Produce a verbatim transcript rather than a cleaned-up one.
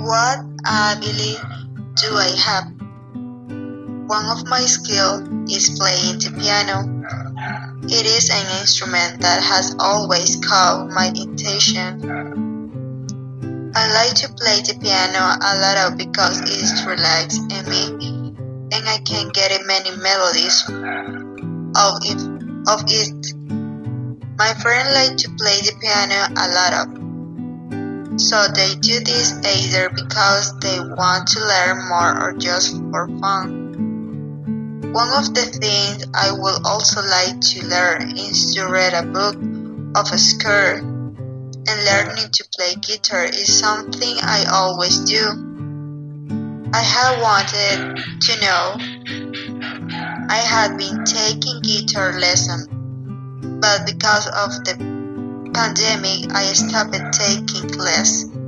What ability do I have? One of my skills is playing the piano. It is an instrument that has always caught my attention. I like to play the piano a lot because it is relaxing me and I can get many melodies of it. Of it. My friends like to play the piano a lot of. So they do this either because they want to learn more or just for fun. One of the things I would also like to learn is to read a book of a score, and learning to play guitar is something I always do. I have wanted to know. I had been taking guitar lessons, but because of the pandemic I stopped taking lessons.